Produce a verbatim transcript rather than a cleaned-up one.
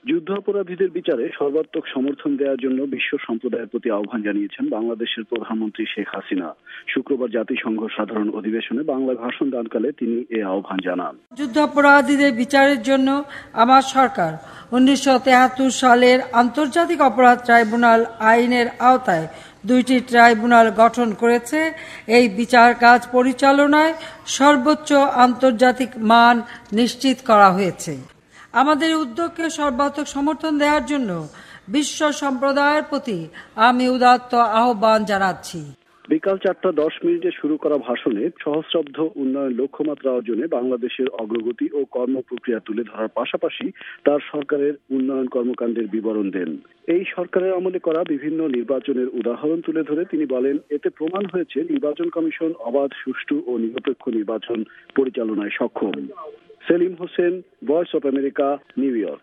যুদ্ধাপরাধীদের বিচারে সর্বাত্মক সমর্থন দেওয়ার জন্য বিশ্ব সম্প্রদায়ের প্রতি আহ্বান জানিয়েছেন বাংলাদেশের প্রধানমন্ত্রী শেখ হাসিনা। শুক্রবার জাতিসংঘ সাধারণ অধিবেশনে বাংলা ভাষণ দানকালে তিনি এ আহ্বান জানান। যুদ্ধাপরাধীদের বিচারের জন্য আমার সরকার উনিশশো তেহাত্তর সালের আন্তর্জাতিক অপরাধ ট্রাইব্যুনাল আইনের আওতায় দুইটি ট্রাইব্যুনাল গঠন করেছে। এই বিচার কাজ পরিচালনায় সর্বোচ্চ আন্তর্জাতিক মান নিশ্চিত করা হয়েছে। আমাদের উদ্যোগকে সর্বাত্মক সমর্থন দেওয়ার জন্য বিশ্ব সম্প্রদায়ের প্রতি আমি উদাত্ত আহ্বান জানাচ্ছি। বিকাল চারটা দশ মিনিটে শুরু করা ভাষণে সহস্রাব্দ উন্নয়ন লক্ষ্যমাত্রা অর্জনে বাংলাদেশের অগ্রগতি ও কর্মপ্রক্রিয়া তুলে ধরার পাশাপাশি তার সরকারের উন্নয়ন কর্মকাণ্ডের বিবরণ দেন। এই সরকারের আমলে করা বিভিন্ন নির্বাচনের উদাহরণ তুলে ধরে তিনি বলেন, এতে প্রমাণ হয়েছে নির্বাচন কমিশন অবাধ, সুষ্ঠু ও নিরপেক্ষ নির্বাচন পরিচালনায় সক্ষম। Salim Hossain, Voice of America, New York.